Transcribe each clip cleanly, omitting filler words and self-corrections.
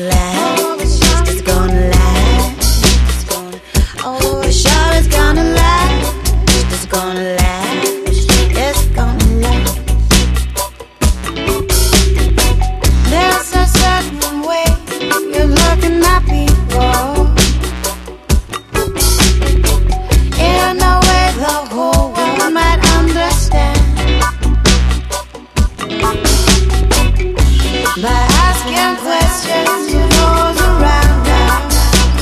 last. It's gonna last. Oh, sure it's gonna last. It's gonna last. It's gonna last. There's a certain way you're looking at people, in a way the whole world might understand. By asking questions to those around us,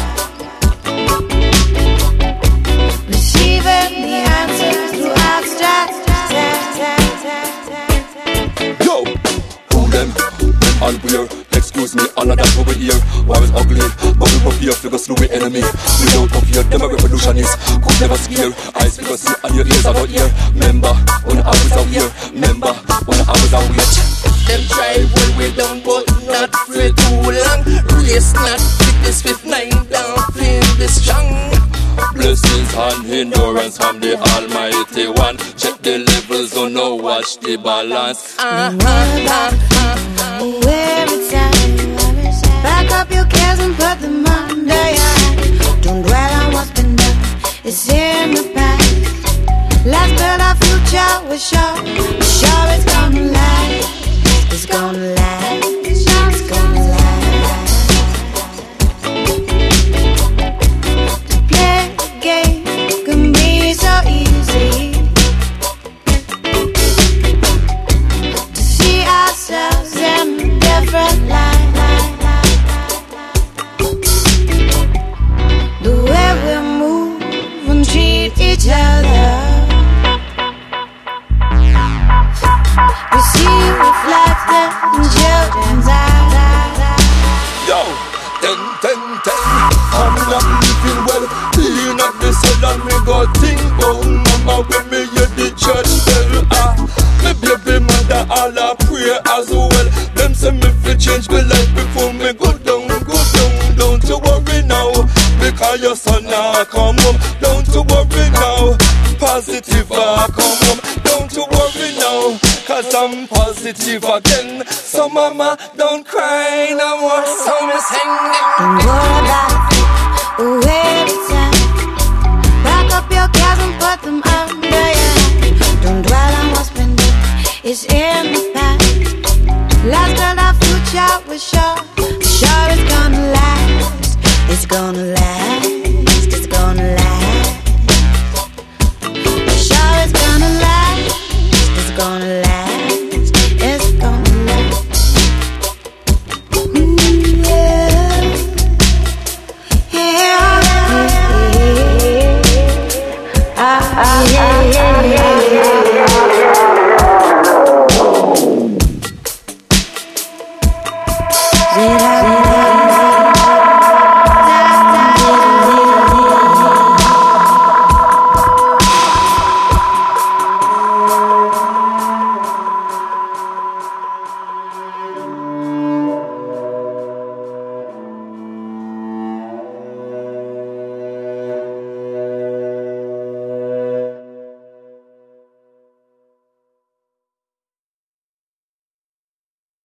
receiving the answers to abstract. Yo, who them? When and where? Excuse me, all of that over here. War is ugly, but we prepare to go slew the enemy. We don't no fear, them a revolutionist. Could never scare. Eyes figure see and your ears are out here. Remember, when I was out here. Remember, when I was out here. Them try well we done, but not for too long. Race not fitness with 9 down, playing this strong. Blessings and endurance from the Almighty One. Check the levels, don't know, watch the balance. Where it's at. Back up your cares and put them under your hat. Don't dwell on what's been done, it's in the past. Let's build our future, we're sure it's gonna last. It's gonna last. It's gonna last. To play the game can be so easy. To see ourselves in a different light. The way we move and treat each other, we see reflected in children's eyes. Yo, 10. I'm not living well. Clean up the cell and me go think about mama when me hear the church bell. Me baby mother all a pray as well. Them say me fi change my life before me go down. Don't you worry now, because your son now come home. Don't you worry now, positive come home. Don't you worry now, cause I'm positive again. So mama, don't cry no more. So me sing. Don't worry about